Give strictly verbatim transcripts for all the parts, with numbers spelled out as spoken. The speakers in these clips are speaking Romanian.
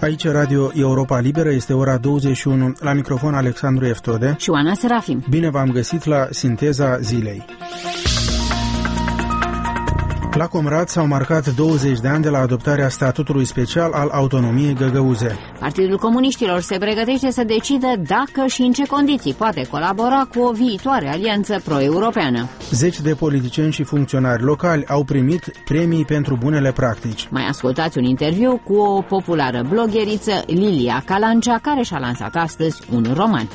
Aici Radio Europa Liberă, este ora douăzeci și unu, la microfon Alexandru Eftode și Oana Serafim. Bine v-am găsit la Sinteza Zilei. La Comrat s-au marcat douăzeci de ani de la adoptarea statutului special al autonomiei găgăuze. Partidul Comuniștilor se pregătește să decidă dacă și în ce condiții poate colabora cu o viitoare alianță pro-europeană. Zeci de politicieni și funcționari locali au primit premii pentru bunele practici. Mai ascultați un interviu cu o populară blogheriță, Lilia Calancea, care și-a lansat astăzi un roman.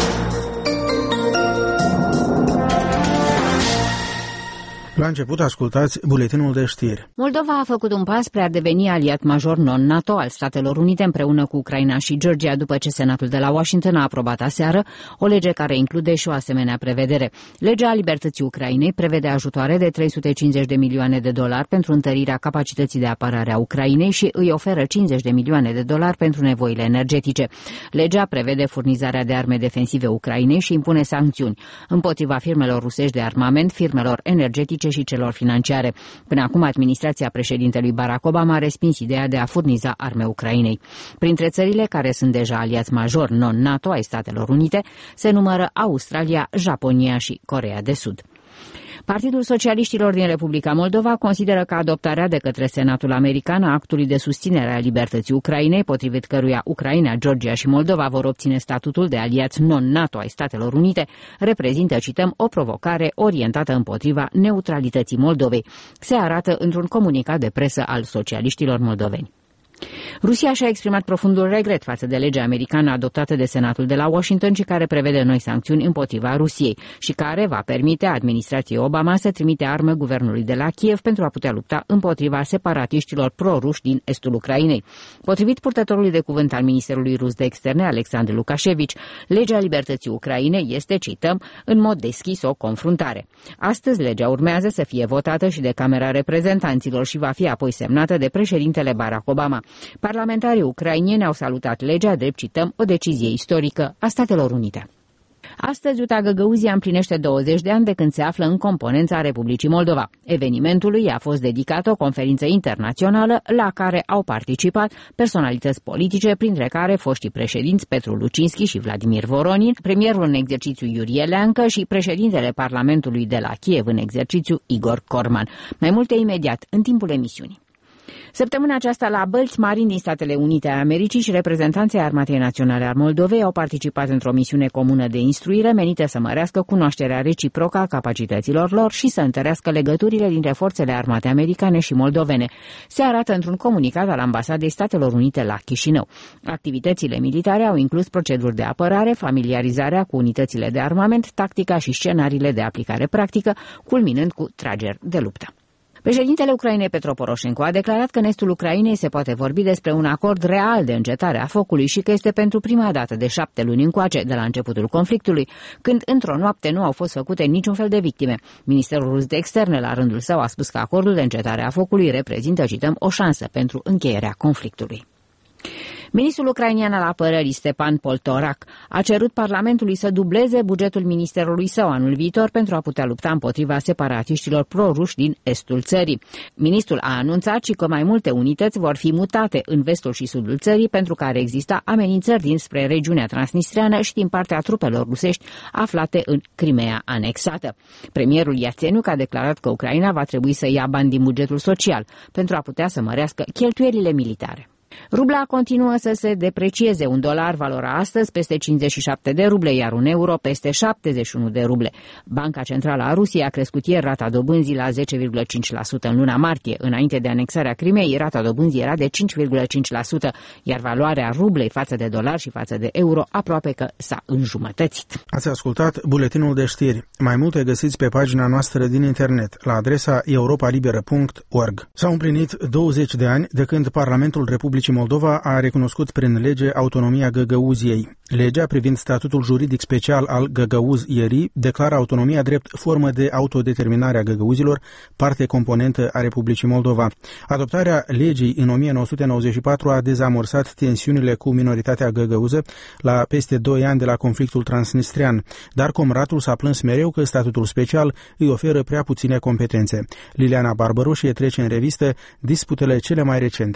La început ascultați buletinul de știri. Moldova a făcut un pas spre a deveni aliat major non-NATO al Statelor Unite împreună cu Ucraina și Georgia, după ce Senatul de la Washington a aprobat aseară o lege care include și o asemenea prevedere. Legea Libertății Ucrainei prevede ajutoare de trei sute cincizeci de milioane de dolari pentru întărirea capacității de apărare a Ucrainei și îi oferă cincizeci de milioane de dolari pentru nevoile energetice. Legea prevede furnizarea de arme defensive Ucrainei și impune sancțiuni împotriva firmelor rusești de armament, firmelor energetice și celor financiare. Până acum, administrația președintelui Barack Obama a respins ideea de a furniza arme Ucrainei. Printre țările care sunt deja aliați major non-NATO ai Statelor Unite se numără Australia, Japonia și Coreea de Sud. Partidul Socialiștilor din Republica Moldova consideră că adoptarea de către Senatul American a actului de susținere a libertății Ucrainei, potrivit căruia Ucraina, Georgia și Moldova vor obține statutul de aliați non-NATO ai Statelor Unite, reprezintă, cităm, o provocare orientată împotriva neutralității Moldovei, se arată într-un comunicat de presă al socialiștilor moldoveni. Rusia și-a exprimat profundul regret față de legea americană adoptată de Senatul de la Washington și care prevede noi sancțiuni împotriva Rusiei și care va permite administrației Obama să trimite arme guvernului de la Kiev pentru a putea lupta împotriva separatiștilor pro-ruși din estul Ucrainei. Potrivit purtătorului de cuvânt al Ministerului Rus de Externe, Alexandru Lukashevici, legea libertății Ucrainei este, cităm, în mod deschis o confruntare. Astăzi legea urmează să fie votată și de Camera Reprezentanților și va fi apoi semnată de președintele Barack Obama. Parlamentarii ucraineni au salutat legea drept, cităm, o decizie istorică a Statelor Unite. Astăzi, Iuta Găgăuzia împlinește douăzeci de ani de când se află în componența Republicii Moldova. Evenimentului a fost dedicată o conferință internațională la care au participat personalități politice, printre care foștii președinți Petru Lucinski și Vladimir Voronin, premierul în exercițiu Iurie Leancă și președintele Parlamentului de la Kiev în exercițiu Igor Corman. Mai multe imediat, în timpul emisiunii. Săptămâna aceasta la Bălți Marini din Statele Unite ale Americii și reprezentanții Armatei Naționale a Moldovei au participat într-o misiune comună de instruire menită să mărească cunoașterea reciprocă a capacităților lor și să întărească legăturile dintre forțele armate americane și moldovene. Se arată într-un comunicat al Ambasadei Statelor Unite la Chișinău. Activitățile militare au inclus proceduri de apărare, familiarizarea cu unitățile de armament, tactica și scenariile de aplicare practică, culminând cu trageri de luptă. Președintele Ucrainei Petro Poroșenko a declarat că în estul Ucrainei se poate vorbi despre un acord real de încetare a focului și că este pentru prima dată de șapte luni încoace de la începutul conflictului, când într-o noapte nu au fost făcute niciun fel de victime. Ministerul Rus de Externe, la rândul său, a spus că acordul de încetare a focului reprezintă, cităm, o șansă pentru încheierea conflictului. Ministrul ucrainian al apărării, Stepan Poltorak, a cerut Parlamentului să dubleze bugetul ministerului său anul viitor pentru a putea lupta împotriva separatiștilor pro-ruși din estul țării. Ministrul a anunțat și că mai multe unități vor fi mutate în vestul și sudul țării pentru care exista amenințări dinspre regiunea transnistreană și din partea trupelor rusești aflate în Crimea anexată. Premierul Iațeniuc a declarat că Ucraina va trebui să ia bani din bugetul social pentru a putea să mărească cheltuielile militare. Rubla continuă să se deprecieze. Un dolar valora astăzi peste cincizeci și șapte de ruble, iar un euro peste șaptezeci și unu de ruble. Banca Centrală a Rusiei a crescut ieri rata dobânzii la zece virgulă cinci la sută în luna martie. Înainte de anexarea Crimeei, rata dobânzii era de cinci virgulă cinci la sută, iar valoarea rublei față de dolar și față de euro aproape că s-a înjumătățit. Ați ascultat buletinul de știri. Mai multe găsiți pe pagina noastră din internet, la adresa europa liberă punct org. S-au împlinit douăzeci de ani de când Parlamentul Republicii Moldova a recunoscut prin lege autonomia Găgăuziei. Legea privind statutul juridic special al Găgăuz-Ierii declară autonomia drept formă de autodeterminare a găgăuzilor, parte componentă a Republicii Moldova. Adoptarea legii în o mie nouă sute nouăzeci și patru a dezamorsat tensiunile cu minoritatea găgăuză la peste doi ani de la conflictul transnistrian, dar Comratul s-a plâns mereu că statutul special îi oferă prea puține competențe. Liliana Barbaroșie trece în revistă disputele cele mai recente.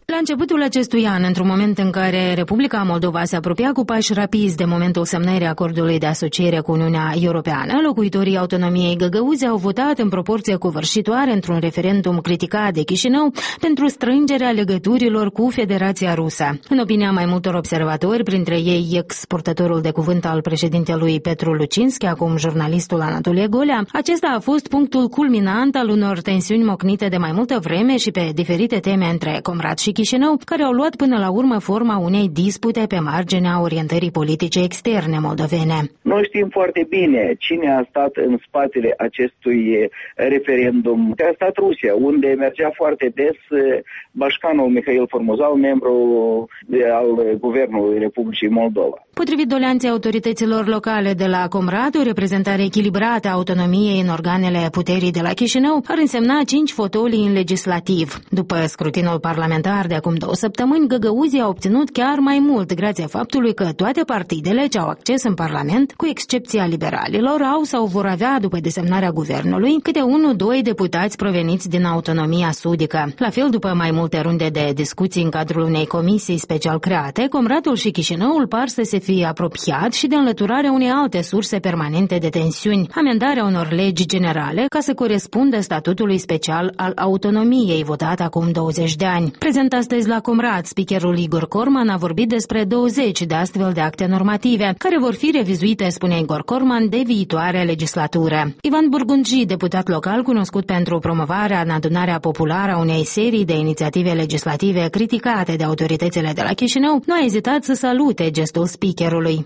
La începutul acestui an, într-un moment în care Republica Moldova se apropia cu pași rapizi de momentul semnării acordului de asociere cu Uniunea Europeană, locuitorii autonomiei Găgăuzi au votat în proporție covârșitoare într-un referendum criticat de Chișinău pentru strângerea legăturilor cu Federația Rusă. În opinia mai multor observatori, printre ei ex-purtătorul de cuvânt al președintelui Petru Lucinski, acum jurnalistul Anatolie Golea, acesta a fost punctul culminant al unor tensiuni mocnite de mai multă vreme și pe diferite teme între Comrat și Chișinău, care au luat până la urmă forma unei dispute pe marginea orientării politice externe moldovene. Noi știm foarte bine cine a stat în spatele acestui referendum. A stat Rusia, unde mergea foarte des bașcanul Mihail Formuzal, membru al Guvernului Republicii Moldova. Potrivit doleanței autorităților locale de la Comrat, o reprezentare echilibrată a autonomiei în organele puterii de la Chișinău ar însemna cinci fotolii în legislativ. După scrutinul parlamentar de acum două săptămâni, Găgăuzii a obținut chiar mai mult, grație faptului că toate partidele ce au acces în Parlament, cu excepția liberalilor, au sau vor avea, după desemnarea guvernului, câte unu doi deputați proveniți din autonomia sudică. La fel, după mai multe runde de discuții în cadrul unei comisii special create, Comratul și Chișinăul par să se fie apropiat și de înlăturarea unei alte surse permanente de tensiuni, amendarea unor legi generale ca să corespundă statutului special al autonomiei votat acum douăzeci de ani. Prezent astăzi la Comrat, speakerul Igor Corman a vorbit despre douăzeci de astfel de acte normative, care vor fi revizuite, spune Igor Corman, de viitoarea legislatură. Ivan Burgunji, deputat local cunoscut pentru promovarea în adunarea populară a unei serii de inițiative legislative criticate de autoritățile de la Chișinău, nu a ezitat să salute gestul speakerului.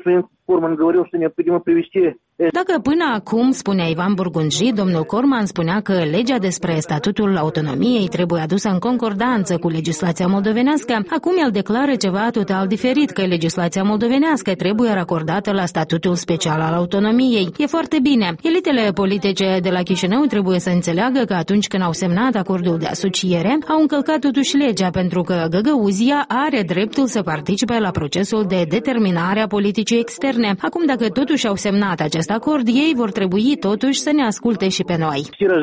Dacă până acum, spunea Ivan Burgunji, domnul Corman spunea că legea despre statutul autonomiei trebuie adusă în concordanță cu legislația moldovenească, acum el declară ceva total diferit, că legislația moldovenească trebuie racordată la statutul special al autonomiei. E foarte bine. Elitele politice de la Chișinău trebuie să înțeleagă că atunci când au semnat acordul de asociere, au încălcat totuși legea, pentru că Găgăuzia are dreptul să participe la procesul de determinare a politicii externe. Acum, dacă totuși au semnat acest acord, ei vor trebui totuși să ne asculte și pe noi.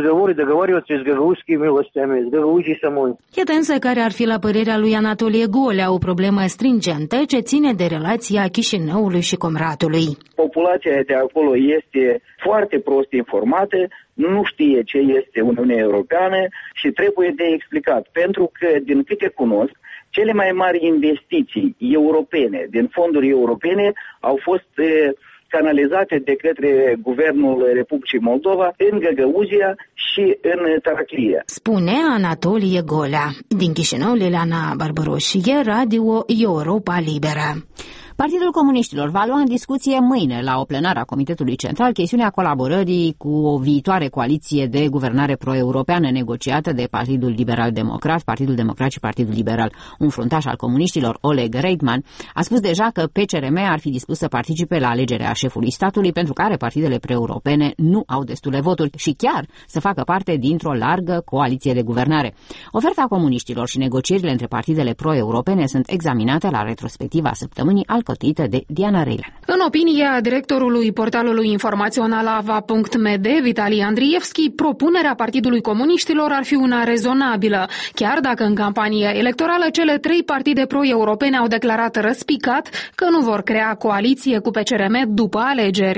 Iată însă care ar fi, la părerea lui Anatolie Golea, o problemă stringentă ce ține de relația Chișinăului și Comratului. Populația de acolo este foarte prost informată, nu știe ce este Uniunea Europeană și trebuie de explicat, pentru că, din câte cunosc, cele mai mari investiții europene, din fonduri europene, au fost canalizate de către Guvernul Republicii Moldova în Găgăuzia și în Taraclia. Spune Anatolie Golea. Din Chișinău, Liliana Barbăroșie, Radio Europa Liberă. Partidul Comuniștilor va lua în discuție mâine, la o plenară a Comitetului Central, chestiunea colaborării cu o viitoare coaliție de guvernare pro-europeană negociată de Partidul Liberal Democrat, Partidul Democrat și Partidul Liberal. Un fruntaș al comuniștilor, Oleg Reitman, a spus deja că P C R M ar fi dispus să participe la alegerea șefului statului, pentru care partidele pre-europene nu au destule voturi și chiar să facă parte dintr-o largă coaliție de guvernare. Oferta comuniștilor și negocierile între partidele pro-europene sunt examinate la retrospectiva săptămânii alcătuită de Diana Reilan. În opinia directorului portalului informațional ava punct m d, Vitali Andrievski, propunerea Partidului Comuniștilor ar fi una rezonabilă, chiar dacă în campania electorală cele trei partide pro-europene au declarat răspicat că nu vor crea coaliție cu P C R M după alegeri.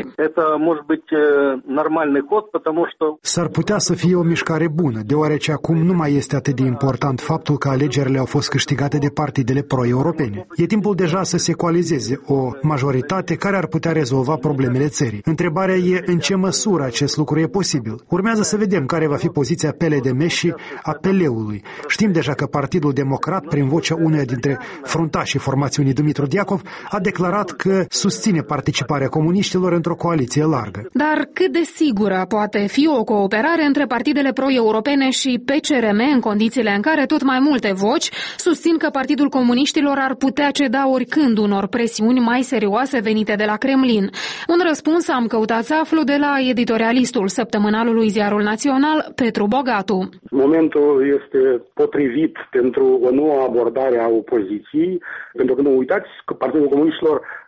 S-ar putea să fie o mișcare bună, deoarece acum nu mai este atât de important faptul că alegerile au fost câștigate de partidele pro-europene. E timpul deja să se coalizeze o majoritate care ar putea rezolva problemele țării. Întrebarea e în ce măsură acest lucru e posibil. Urmează să vedem care va fi poziția P L D M și a P L-ului. Știm deja că Partidul Democrat, prin vocea uneia dintre fruntașii formațiunii Dumitru Diacov, a declarat că susține participarea comuniștilor într-o coaliție largă. Dar cât de sigură poate fi o cooperare între partidele pro-europene și P C R M în condițiile în care tot mai multe voci susțin că Partidul Comuniștilor ar putea ceda oricând unor presiuni mai serioase venite de la Kremlin? Un răspuns am căutat să aflu de la editorialistul săptămânalului Ziarul Național, Petru Bogatu. Momentul este potrivit pentru o nouă abordare a opoziției, pentru că nu uitați că Partidul Comuniștilor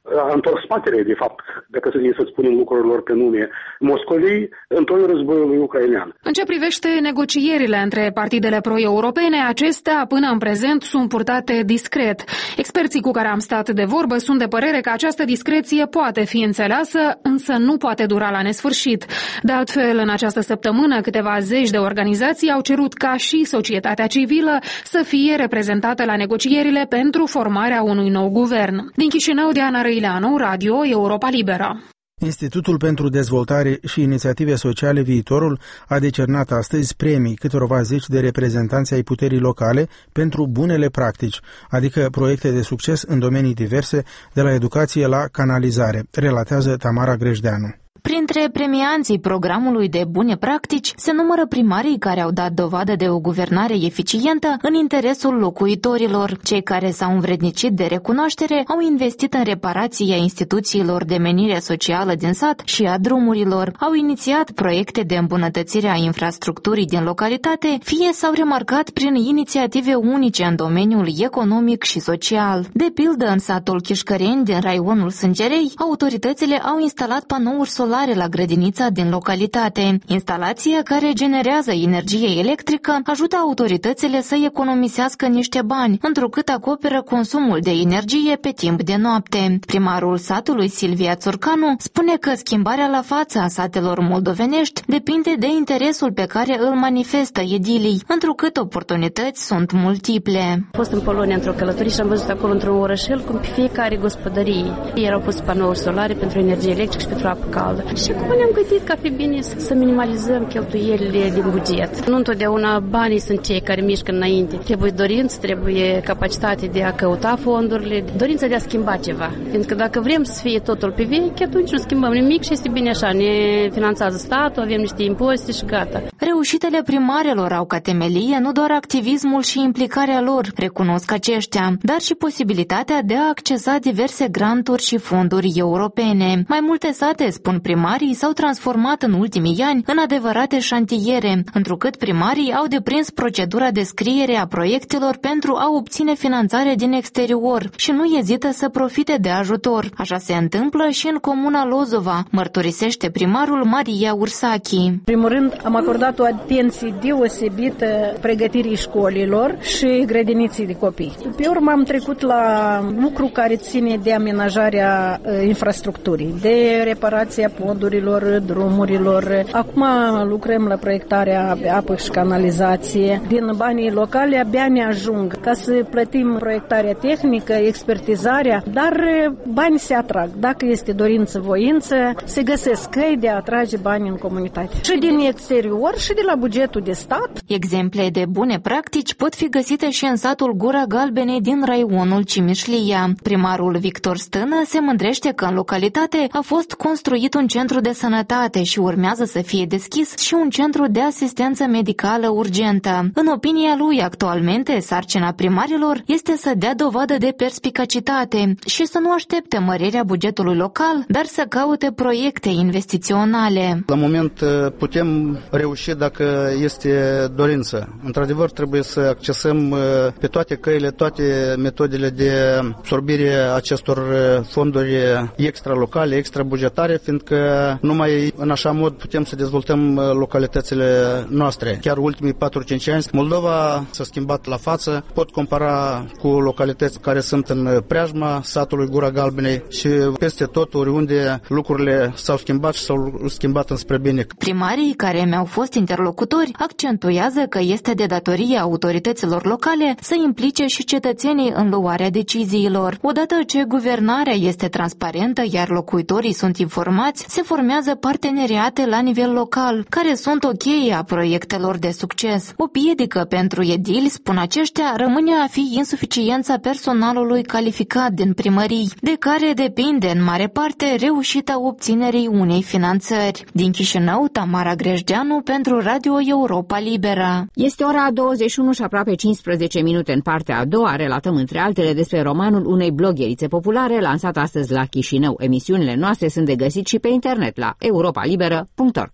a întors spatele, de fapt, dacă să, să spunem lucrurilor pe nume, Moscovei în toiul războiului ucrainean. În ce privește negocierile între partidele pro-europene, acestea până în prezent sunt purtate discret. Experții cu care am stat de vorbă sunt de părere că această discreție poate fi înțeleasă, însă nu poate dura la nesfârșit. De altfel, în această săptămână, câteva zeci de organizații au cerut ca și societatea civilă să fie reprezentată la negocierile pentru formarea unui nou guvern. Din Chișinău, Diana Răileanu, Radio Europa Liberă. Institutul pentru Dezvoltare și Inițiative Sociale Viitorul a decernat astăzi premii câtorva zeci de reprezentanți ai puterii locale pentru bunele practici, adică proiecte de succes în domenii diverse, de la educație la canalizare, relatează Tamara Grejdeanu. Printre premianții programului de bune practici se numără primarii care au dat dovadă de o guvernare eficientă în interesul locuitorilor. Cei care s-au învrednicit de recunoaștere au investit în reparația instituțiilor de menire socială din sat și a drumurilor, au inițiat proiecte de îmbunătățire a infrastructurii din localitate, fie s-au remarcat prin inițiative unice în domeniul economic și social. De pildă, în satul Chișcăreni din raionul Sângerei, autoritățile au instalat panouri solare la grădinița din localitate. Instalația care generează energie electrică ajută autoritățile să economisească niște bani, întrucât acoperă consumul de energie pe timp de noapte. Primarul satului, Silvia Țurcanu, spune că schimbarea la față a satelor moldovenești depinde de interesul pe care îl manifestă edilii, întrucât oportunități sunt multiple. Am fost în Polonia într-o călătorie și am văzut acolo într-un orășel cum pe fiecare gospodărie erau pus panouri solare pentru energie electrică și pentru apă caldă. Și acum ne-am gândit că ar fi bine să minimalizăm cheltuielile din buget. Nu întotdeauna banii sunt cei care mișcă înainte. Trebuie dorință, trebuie capacitate de a căuta fondurile, dorința de a schimba ceva. Pentru că dacă vrem să fie totul pe vechi, atunci nu schimbăm nimic și este bine așa. Ne finanțează statul, avem niște impozite și gata. Reușitele primarilor au ca temelie nu doar activismul și implicarea lor, recunosc aceștia, dar și posibilitatea de a accesa diverse granturi și fonduri europene. Mai multe sate, spun primarii, s-au transformat în ultimii ani în adevărate șantiere, întrucât primarii au deprins procedura de scriere a proiectelor pentru a obține finanțare din exterior și nu ezită să profite de ajutor. Așa se întâmplă și în comuna Lozova, mărturisește primarul Maria Ursachi. În primul rând, am acordat o atenție deosebită pregătirii școlilor și grădiniții de copii. Pe urmă am trecut la lucru care ține de amenajarea infrastructurii, de reparația podurilor, drumurilor. Acum lucrăm la proiectarea apă și canalizație. Din banii locale abia ne ajung ca să plătim proiectarea tehnică, expertizarea, dar bani se atrag. Dacă este dorință, voință, se găsesc căi de a atrage bani în comunitate. Și din exterior și de la bugetul de stat. Exemple de bune practici pot fi găsite și în satul Gura Galbenei din raionul Cimișlia. Primarul Victor Stână se mândrește că în localitate a fost construit un centru de sănătate și urmează să fie deschis și un centru de asistență medicală urgentă. În opinia lui, actualmente, sarcina primarilor este să dea dovadă de perspicacitate și să nu aștepte mărirea bugetului local, dar să caute proiecte investiționale. La moment putem reuși dacă este dorință. Într-adevăr, trebuie să accesăm pe toate căile, toate metodele de absorbire a acestor fonduri extra-locale, extra-bugetare, fiindcă numai în așa mod putem să dezvoltăm localitățile noastre. Chiar ultimii patru cinci ani, Moldova s-a schimbat la față. Pot compara cu localități care sunt în preajma satului Gura Galbenei și peste tot, oriunde lucrurile s-au schimbat și s-au schimbat înspre bine. Primarii care mi-au fost interlocutori accentuează că este de datorie autorităților locale să implice și cetățenii în luarea deciziilor. Odată ce guvernarea este transparentă, iar locuitorii sunt informați, se formează parteneriate la nivel local, care sunt o cheie a proiectelor de succes. O piedică pentru edili, spun aceștia, rămâne a fi insuficiența personalului calificat din primării, de care depinde în mare parte reușita obținerii unei finanțări. Din Chișinău, Tamara Grejdeanu pentru Radio Europa Liberă. Este ora douăzeci și unu și aproape cincisprezece minute. În partea a doua relatăm între altele despre romanul unei blogherițe populare lansat astăzi la Chișinău. Emisiunile noastre sunt de găsit și pe internet la europa liberă punct org.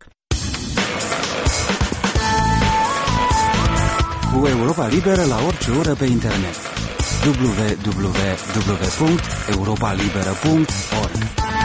Cu Europa Liberă la orice oră pe internet. w w w punct europa liberă punct org.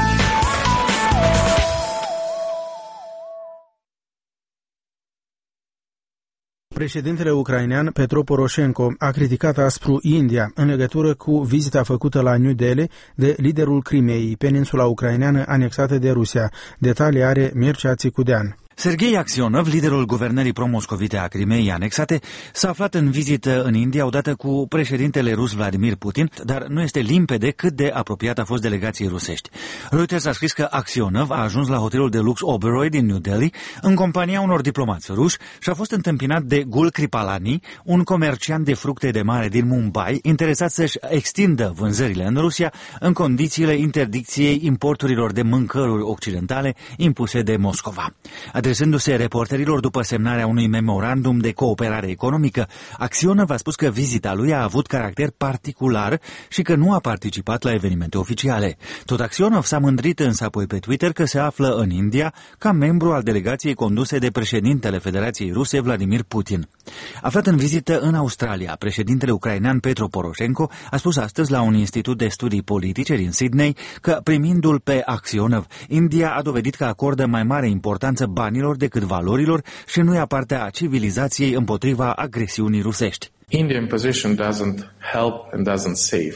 Președintele ucrainean Petro Poroșenko a criticat aspru India în legătură cu vizita făcută la New Delhi de liderul Crimeei, peninsula ucraineană anexată de Rusia. Detalii are Mircea Țicudean. Serghei Aksionov, liderul guvernării pro-moscovite a Crimeei anexate, s-a aflat în vizită în India odată cu președintele rus Vladimir Putin, dar nu este limpede cât de apropiat a fost delegației rusești. Reuters a scris că Aksionov a ajuns la hotelul de lux Oberoi din New Delhi în compania unor diplomați ruși și a fost întâmpinat de Gul Kripalani, un comerciant de fructe de mare din Mumbai, interesat să-și extindă vânzările în Rusia în condițiile interdicției importurilor de mâncăruri occidentale impuse de Moscova. Adresându-se reporterilor după semnarea unui memorandum de cooperare economică, Aksionov a spus că vizita lui a avut caracter particular și că nu a participat la evenimente oficiale. Tot Aksionov s-a mândrit însă apoi pe Twitter că se află în India ca membru al delegației conduse de președintele Federației Ruse Vladimir Putin. Aflat în vizită în Australia, președintele ucrainean Petro Poroșenko a spus astăzi la un institut de studii politice din Sydney că, primindu-l pe Aksionov, India a dovedit că acordă mai mare importanță banilor decât valorilor și nu ia partea civilizației împotriva agresiunii rusești. Indian position doesn't help and doesn't save.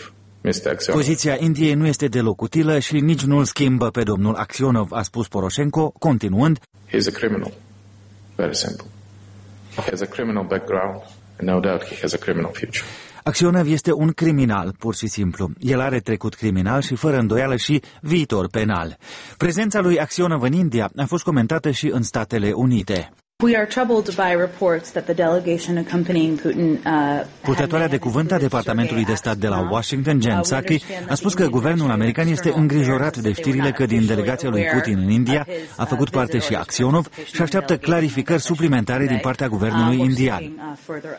Poziția Indiei nu este deloc utilă și nici nu-l schimbă pe domnul Aksionov, a spus Poroșenko, continuând: He's a criminal. Very simple. He has a criminal background and no doubt he has a criminal future. Aksionov este un criminal, pur și simplu. El are trecut criminal și fără îndoială și viitor penal. Prezența lui Aksionov în India a fost comentată și în Statele Unite. We are troubled by reports that the delegation accompanying Putin, uh, Purtătoarea de cuvânt a Departamentului de Stat de la Washington, Jen Psaki, a spus că guvernul american este îngrijorat de știrile că din delegația lui Putin în India a făcut parte și Aksionov și așteaptă clarificări suplimentare din partea guvernului indian.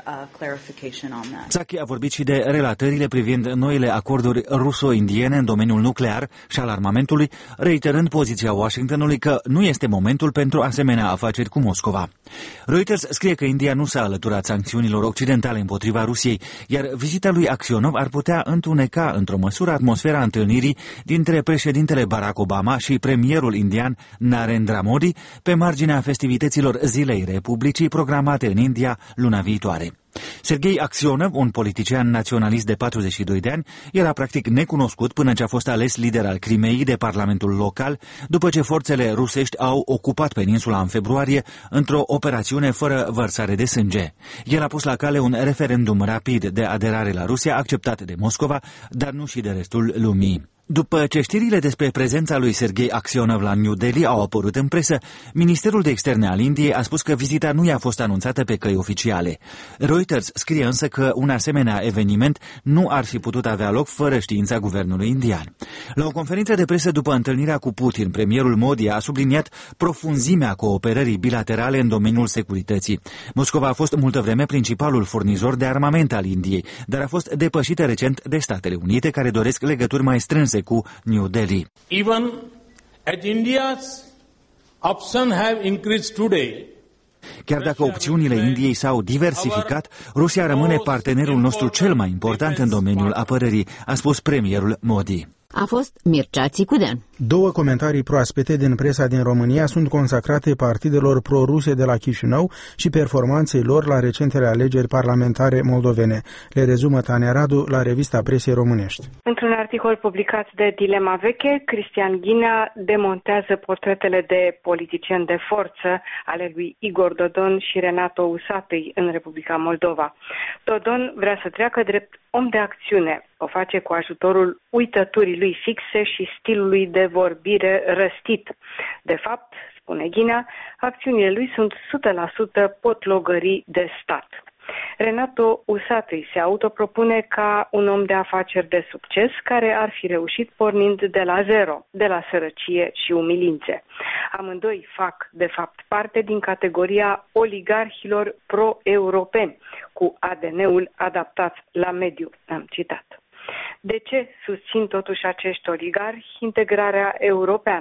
Psaki a vorbit și de relatările privind noile acorduri ruso-indiene în domeniul nuclear și al armamentului, reiterând poziția Washingtonului că nu este momentul pentru asemenea afaceri cu Moscova. Reuters scrie că India nu s-a alăturat sancțiunilor occidentale împotriva Rusiei, iar vizita lui Aksionov ar putea întuneca într-o măsură atmosfera întâlnirii dintre președintele Barack Obama și premierul indian Narendra Modi pe marginea festivităților Zilei Republicii programate în India luna viitoare. Serghei Aksionov, un politician naționalist de patruzeci și doi de ani, era practic necunoscut până ce a fost ales lider al Crimeei de parlamentul local, după ce forțele rusești au ocupat peninsula în februarie într-o operațiune fără vărsare de sânge. El a pus la cale un referendum rapid de aderare la Rusia, acceptat de Moscova, dar nu și de restul lumii. După ce știrile despre prezența lui Serghei Aksionov la New Delhi au apărut în presă, Ministerul de Externe al Indiei a spus că vizita nu i-a fost anunțată pe căi oficiale. Reuters scrie însă că un asemenea eveniment nu ar fi putut avea loc fără știința guvernului indian. La o conferință de presă după întâlnirea cu Putin, premierul Modi a subliniat profunzimea cooperării bilaterale în domeniul securității. Moscova a fost multă vreme principalul furnizor de armament al Indiei, dar a fost depășită recent de Statele Unite, care doresc legături mai strânse cu New Delhi. Even at India's option have increased today. Chiar dacă opțiunile Indiei s-au diversificat, Rusia rămâne partenerul nostru cel mai important în domeniul apărării, a spus premierul Modi. A fost Mircea Țicudean. Două comentarii proaspete din presa din România sunt consacrate partidelor pro-ruse de la Chișinău și performanței lor la recentele alegeri parlamentare moldovene. Le rezumă Tania Radu la revista Presei Românești. Într-un articol publicat de Dilema Veche, Cristian Ghinea demontează portretele de politicieni de forță ale lui Igor Dodon și Renato Usatăi în Republica Moldova. Dodon vrea să treacă drept om de acțiune. O face cu ajutorul uităturii lui fixe și stilului de vorbire răstit. De fapt, spune Ghinea, acțiunile lui sunt o sută la sută potlogării de stat. Renato Usatăi se autopropune ca un om de afaceri de succes care ar fi reușit pornind de la zero, de la sărăcie și umilințe. Amândoi fac, de fapt, parte din categoria oligarhilor pro-europeni, cu A D N-ul adaptat la mediu, am citat. De ce susțin totuși acești oligarhi integrarea europeană?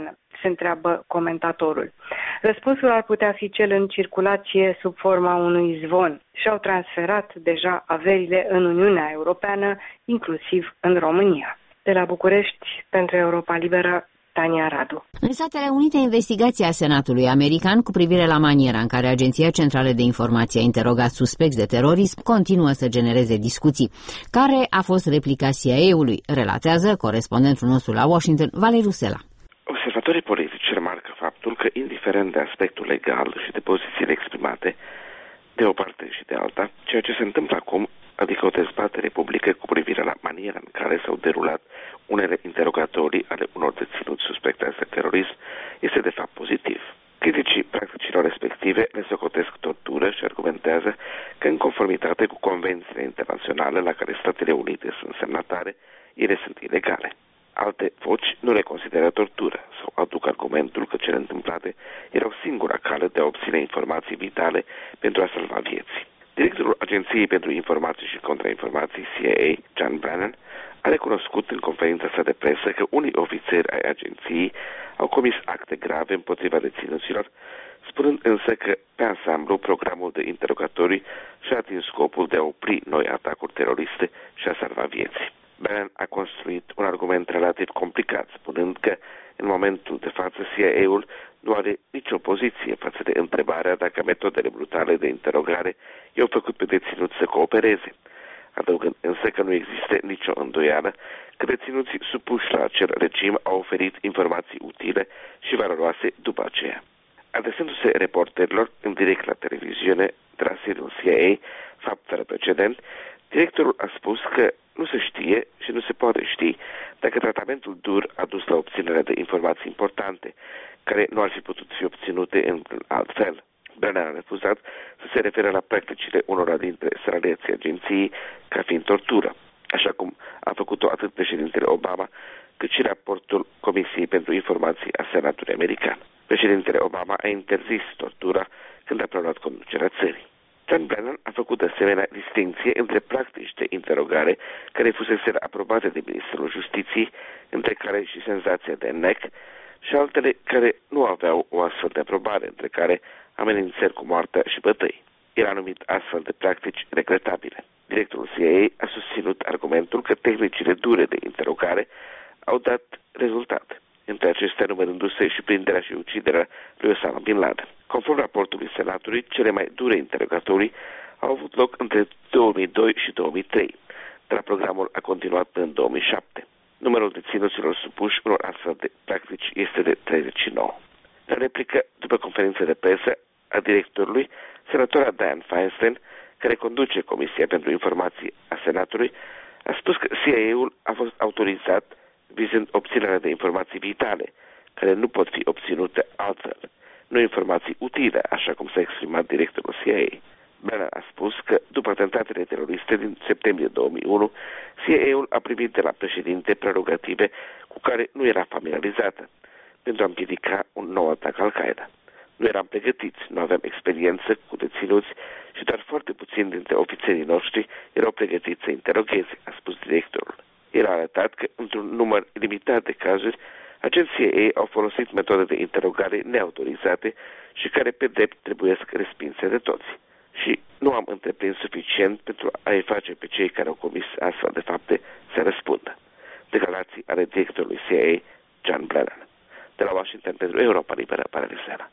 se întreabă comentatorul. Răspunsul ar putea fi cel în circulație sub forma unui zvon. Și-au transferat deja averile în Uniunea Europeană, inclusiv în România. De la București, pentru Europa Liberă, Tania Radu. În Statele Unite, investigația Senatului american cu privire la maniera în care Agenția Centrală de Informație a interogat suspecți de terorism continuă să genereze discuții. Care a fost replica C I A-ului? Relatează corespondentul nostru la Washington, Valeriu Sela. Observatorii politici remarcă faptul că, indiferent de aspectul legal și de pozițiile exprimate, de o parte și de alta, ceea ce se întâmplă acum, adică o dezbatere publică cu privire la maniera în care s-au derulat unele interogatorii ale unor deținuți suspectați de terorism, este de fapt pozitiv. Criticii practicilor respective le socotesc tortură și argumentează că, în conformitate cu convențiile internaționale la care Statele Unite sunt semnatare, ele sunt ilegale. Alte voci nu le consideră tortură sau aduc argumentul că cele întâmplate erau singura cale de a obține informații vitale pentru a salva vieți. Directorul Agenției pentru Informații și Contrainformații, C I A, John Brennan, a recunoscut în conferința sa de presă că unii ofițeri ai agenției au comis acte grave împotriva deținuților, spunând însă că, pe ansamblu, programul de interogatorii și-a atins scopul de a opri noi atacuri teroriste și a salva vieți. Brennan a construit un argument relativ complicat, spunând că, în momentul de față, C I A-ul nu are nicio poziție față de întrebarea dacă metodele brutale de interogare i-au făcut pe deținuți să coopereze, adăugând însă că nu există nicio îndoială că deținuții supuși la acel regim au oferit informații utile și valoroase după aceea. Adresându-se reporterilor în direct la televiziune de la sediul C I A, fapt fără precedent, directorul a spus că nu se știe și nu se poate ști dacă tratamentul dur a dus la obținerea de informații importante, care nu ar fi putut fi obținute în alt fel. Brennan a refuzat să se referă la practicile unora dintre salariații agenției ca fiind tortură, așa cum a făcut-o atât președintele Obama, cât și raportul Comisiei pentru Informații a Senatului American. Președintele Obama a interzis tortura când a preluat conducerea țării. John Brennan a făcut de asemenea distinție între practici de interogare care fusese aprobate de Ministerul Justiției, între care și senzația de N E C, și altele care nu aveau o astfel de aprobare, între care amenințări cu moartea și bătăi. El a numit astfel de practici regretabile. Directorul C I A a susținut argumentul că tehnicile dure de interogare au dat rezultate, între acestea numărându-se și prinderea și uciderea lui Osama Bin Laden. Conform raportului Senatului, cele mai dure interogatorii au avut loc între două mii doi și două mii trei, dar programul a continuat până în două mii șapte. Numărul deținuților supuși unor astfel de practici este de treizeci și nouă. La replică, după conferința de presă a directorului, senatora Dianne Feinstein, care conduce Comisia pentru Informații a Senatului, a spus că C I A-ul a fost autorizat vizând obținerea de informații vitale, care nu pot fi obținute altfel, nu informații utile, așa cum s-a exprimat directorul C I A. Brennan a spus că, după atentatele teroriste din septembrie două mii unu, C I A-ul a primit de la președinte prerogative cu care nu era familiarizată, pentru a împiedica un nou atac Al-Qaeda. Nu eram pregătiți, nu aveam experiență cu deținuți și doar foarte puțini dintre ofițerii noștri erau pregătiți să interogheze, a spus directorul. El a arătat că, într-un număr limitat de cazuri, agenții C I A au folosit metode de interogare neautorizate și care pe drept trebuie să respinse de toți. Și nu am întreprins suficient pentru a-i face pe cei care au comis astfel de fapte să răspundă. Declarații ale directorului C I A, John Brennan. De la Washington pentru Europa Liberă, Paralisera.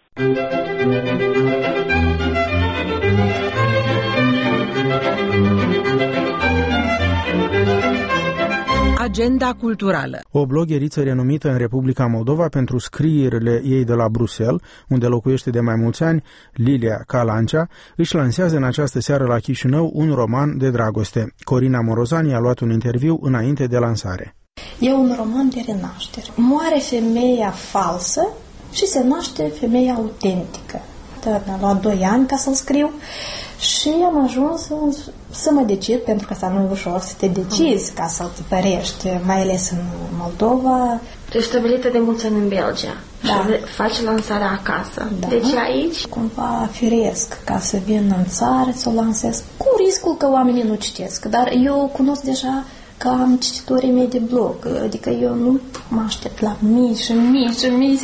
Agenda culturală. O blogheriță renumită în Republica Moldova pentru scrierile ei de la Bruxelles, unde locuiește de mai mulți ani, Lilia Calancea, își lansează în această seară la Chișinău un roman de dragoste. Corina Morozani a luat un interviu înainte de lansare. E un roman de renaștere. Moare femeia falsă și se naște femeia autentică. Da, mi-a luat doi ani ca să-l scriu și am ajuns să mă decid, pentru că asta nu e ușor să te decizi ca să-l tipărești, mai ales în Moldova. Tu ești stabilită de mulți ani în Belgia, da, și faci lansarea acasă. Da. Deci aici? Cumva firesc ca să vin în țară, să o lansez, cu riscul că oamenii nu citesc. Dar eu cunosc deja că am cititorii mei de blog, adică eu nu mă aștept la mii și mii și mii, zic,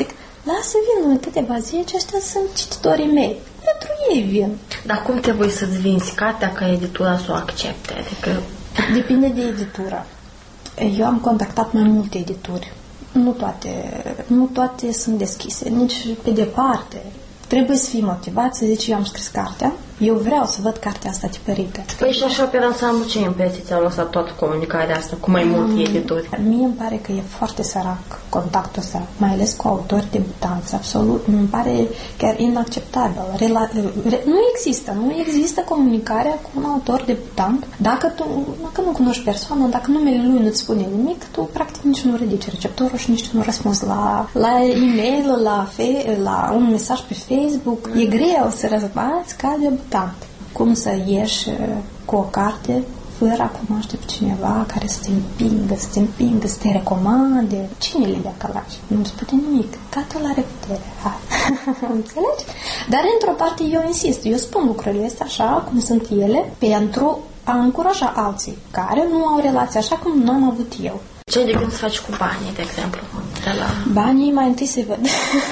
lasă vină câteva zece, ăștia sunt cititorii mei. Pentru ei vin. Dar cum trebuie să-ți vinzi cartea ca editura să o accepte? Adică... Depinde de editura. Eu am contactat mai multe edituri. Nu toate, nu toate sunt deschise, nici pe departe. Trebuie să fii motivat, să zici, eu am scris cartea, eu vreau să văd cartea asta tipărită. Păi și așa pe ansamblu ce impresii ți-au lăsat toată comunicarea asta cu mai mulți editori? Mie îmi pare că e foarte sărac contactul ăsta, mai ales cu autori debutanți, absolut, îmi pare chiar inacceptabil. Rela- re- nu există, nu există comunicarea cu un autor debutant. Dacă tu, dacă nu cunoști persoana, dacă numele lui nu-ți spune nimic, tu practic nici nu ridici receptorul și nici nu răspunzi la, la e-mail, la, fe- la un mesaj pe Facebook. E greu să răzbați ca debutant. Cum să ieși cu o carte fără a cunoaște pe cineva care să te împingă, să te împingă, să te recomande. Cine le dea calaci? Nu-mi spune nimic. Gata la reputere. Înțelegi? Dar, într-o parte, eu insist. Eu spun lucrurile astea așa cum sunt ele pentru a încuraja alții care nu au relații așa cum nu am avut eu. Ce de gând să faci cu banii, de exemplu? De la... Banii mai întâi se văd.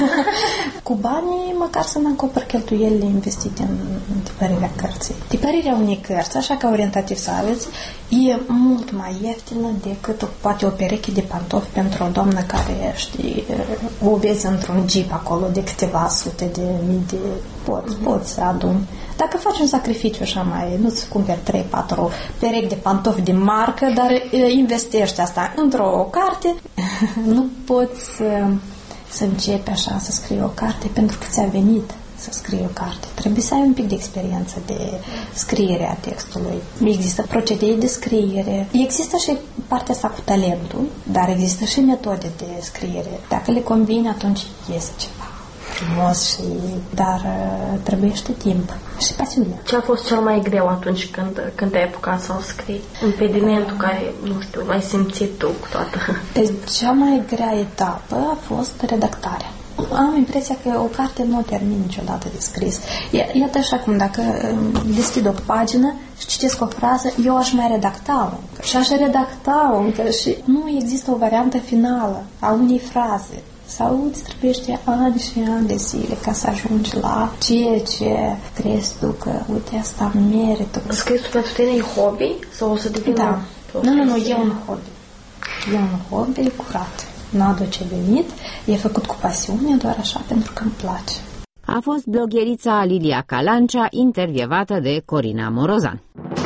Cu banii, măcar să-mi acopăr cheltuielile investite în, în tipărirea cărții. Tipărirea unei cărți, așa ca orientativ să aveți, e mult mai ieftină decât o, poate o pereche de pantofi pentru o doamnă care, știi, o vezi într-un jeep acolo de câteva sute de mii de poți, poți să aduni. Dacă faci un sacrificiu așa mai, nu-ți cumperi trei patru perechi de pantofi de marcă, dar investești asta într-o carte, nu poți să, să începi așa să scrii o carte pentru că ți-a venit să scrii o carte. Trebuie să ai un pic de experiență de scriere a textului. Există procedee de scriere. Există și partea asta cu talentul, dar există și metode de scriere. Dacă le combini, atunci iese ceva frumos, și, dar uh, trebuiește timp și pasiune. Ce a fost cel mai greu atunci când, când ai apucat să o scrii? Impedimentul care, nu știu, l-ai simțit tu cu toată? Deci, cea mai grea etapă a fost redactarea. Am impresia că o carte nu o termin niciodată de scris. Iată așa cum dacă deschid o pagină și citesc o frază, eu aș mai redacta încă. Și aș redacta încă și nu există o variantă finală a unei fraze. Sau îți trebuiește ani și ani de zile ca să ajungi la ceea ce crezi tu că, uite, asta merită. Scrisul pentru tine e hobby? Sau o să devină? Da. Nu, nu, nu, e un hobby. E un hobby curat. Nu aduce venit, e făcut cu pasiune, doar așa pentru că îmi place. A fost blogherița Lilia Calancea, intervievată de Corina Morozan.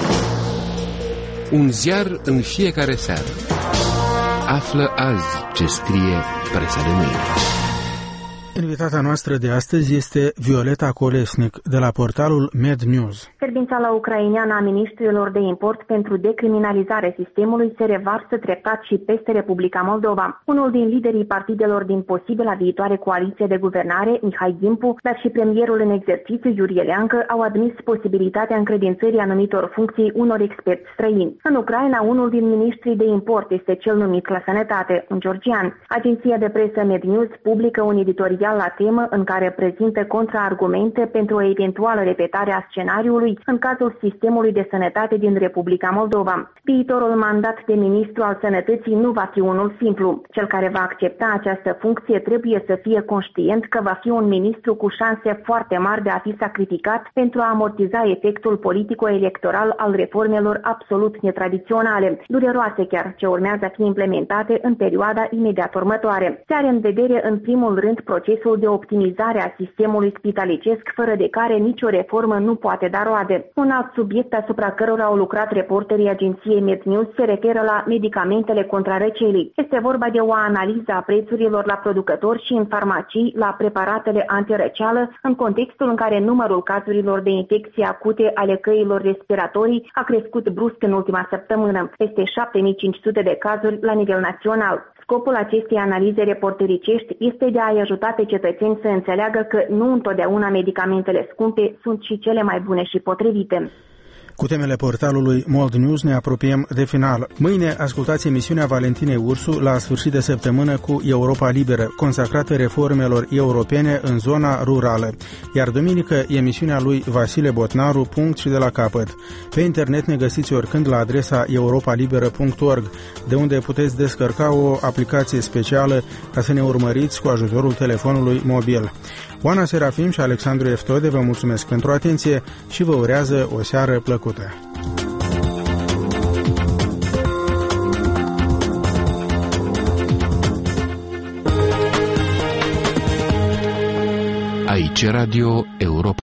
Un ziar în fiecare seară. Află azi ce scrie presa de mâine. Invitata noastră de astăzi este Violeta Colesnic, de la portalul Med News. Ședința ucraineană a ministrilor de import pentru decriminalizare sistemului se revarsă treptat și peste Republica Moldova. Unul din liderii partidelor din posibila viitoare coaliție de guvernare, Mihai Gimpu, dar și premierul în exercițiu, Iurie Leancă, au admis posibilitatea încredințării anumitor funcții unor experți străini. În Ucraina, unul din ministrii de import este cel numit la sănătate, un georgian. Agenția de presă Med News publică un editorial la temă în care prezintă contraargumente pentru o eventuală repetare a scenariului în cazul sistemului de sănătate din Republica Moldova. Viitorul mandat de ministru al sănătății nu va fi unul simplu. Cel care va accepta această funcție trebuie să fie conștient că va fi un ministru cu șanse foarte mari de a fi sacrificat pentru a amortiza efectul politico-electoral al reformelor absolut netradiționale, dureroase chiar, ce urmează a fi implementate în perioada imediat următoare. Se are în vedere în primul rând procesul de optimizare a sistemului spitalicesc, fără de care nicio reformă nu poate da roade. Un alt subiect asupra cărora au lucrat reporterii agenției Med News se referă la medicamentele contra răcelii. Este vorba de o analiză a prețurilor la producători și în farmacii la preparatele antirăceală, în contextul în care numărul cazurilor de infecții acute ale căilor respiratorii a crescut brusc în ultima săptămână, peste șapte mii cinci sute de cazuri la nivel național. Scopul acestei analize reportericești este de a-i ajuta pe cetățeni să înțeleagă că nu întotdeauna medicamentele scumpe sunt și cele mai bune și potrivite. Cu temele portalului Mold News ne apropiem de final. Mâine ascultați emisiunea Valentinei Ursu la sfârșit de săptămână cu Europa Liberă, consacrată reformelor europene în zona rurală. Iar duminică emisiunea lui Vasile Botnaru, punct și de la capăt. Pe internet ne găsiți oricând la adresa europa liberă punct org, de unde puteți descărca o aplicație specială ca să ne urmăriți cu ajutorul telefonului mobil. Oana Serafim și Alexandru Eftode vă mulțumesc pentru atenție și vă urează o seară plăcută. Aici Radio Europa.